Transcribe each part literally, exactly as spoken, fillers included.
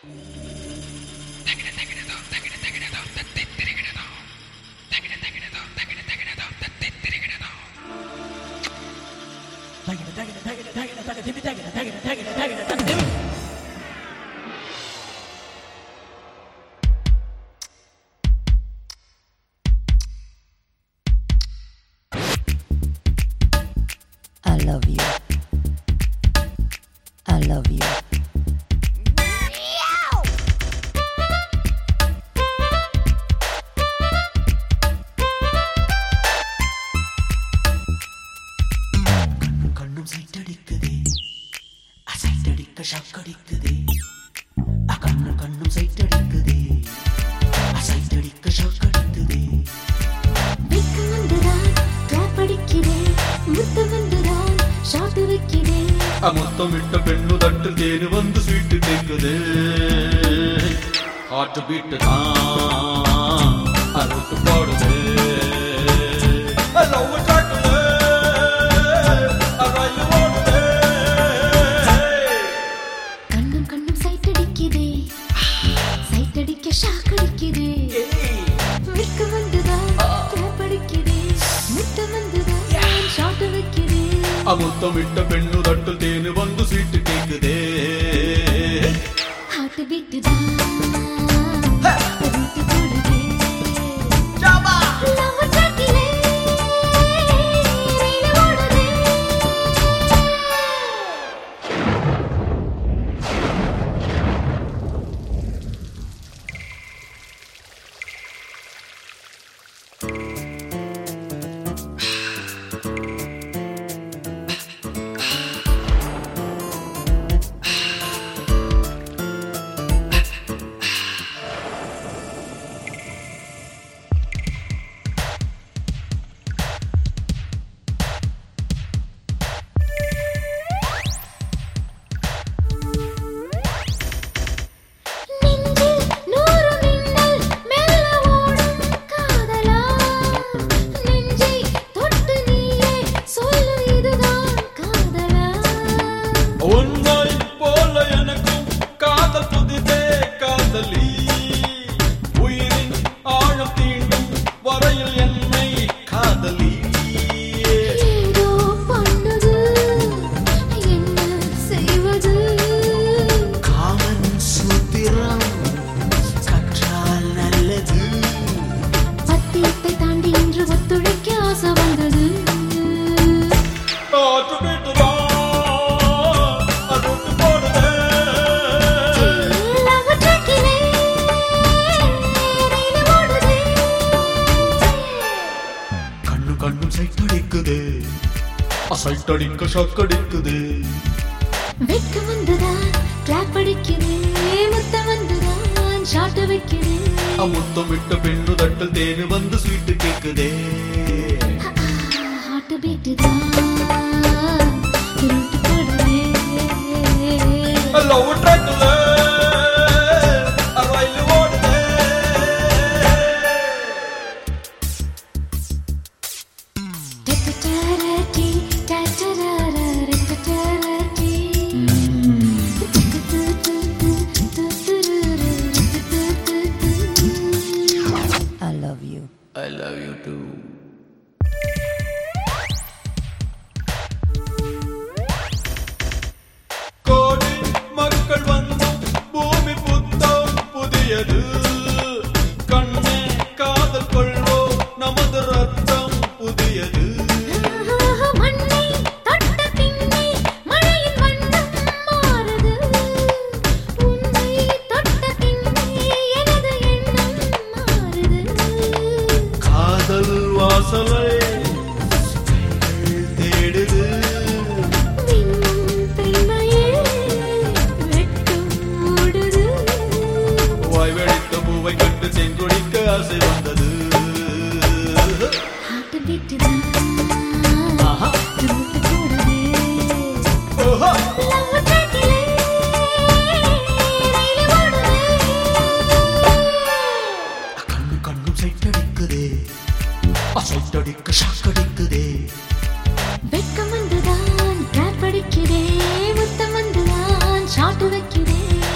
I love you. I love you. கண்ணும் சைட்டடிக்குதே அசைட்டடிக்க ஷாக்கடிக்குதே கண்ணும் கண்ணும் சைட்டடிக்குதே அசைட்டடிக்க ஷாக்கடிக்குதே வெக்கம் வந்துதான் கிளாப் அடிக்கிறேன் முத்தம் வந்துதான் ஷாட் வைக்கிறேன் முத்தம் விட்ட பெண்ணு தட்டு தேனு வந்து ஸ்வீட்டு கேக்குதே ஹார்ட் பீட்டு தான் அறுத்து போடுதே கண்ணும் கண்ணும் சைட்டடிக்குதே சைட்டடிக்க ஷாக் அடிக்குதே வெக்கம் வந்துதான் கிளாப் அடிக்கிறேன் முத்தம் வந்துதான் ஷாட் வைக்கிறேன் முத்தம் விட்ட பெண்ணு தட்டு தேனு வந்து ஸ்வீட்டு கேக்குதே ஹார்ட் பீட் தான் ரூட் போடுதே லவ் ட்ராக்கிலே ரீல் ஓடுதே கண்ணும் சைட்டடிக்குதே அசைட்டடிக்க ஷாக்கடிக்குதே வெக்கம் வந்துதான் கிளாப் அடிக்கிறேன் முத்தம் வந்துதான் ஷாட் வைக்கிறேன் முத்தம் விட்ட பெண்ணு தட்டு தேனு வந்து ஸ்வீட்டு கேக்குதே ஹார்ட் பீட் தான் ரூட் போடுதே லவ் ட்ராக்ல ரயில் ஓடுதே டட்டரடி டட்டரரர டட்டரடி I love you. I love you too. கோடி மக்கள் வந்தும் பூமி புத்தம் புதியது கண்ணே காதல் கொள்வோ நமது ரத்தம் புதியது மண்ணை தொட்ட பின்னே மழையின் வண்ணம் மாறுது உன்னை தொட்ட பின்னே எனது எண்ணம் மாறுது காதல் வாசலை தேடுது மின்னும் பெண்மையே வெட்கம் ஓடுது வாய் வெடித்த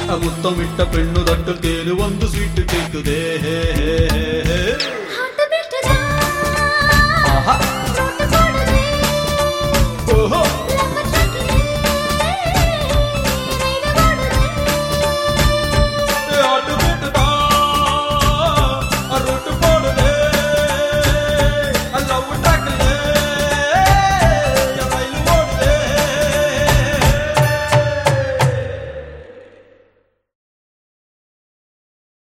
முத்தமிட்ட பெண்ணு தட்டு தேனு வந்து ஸ்வீட்டு கேக்குதே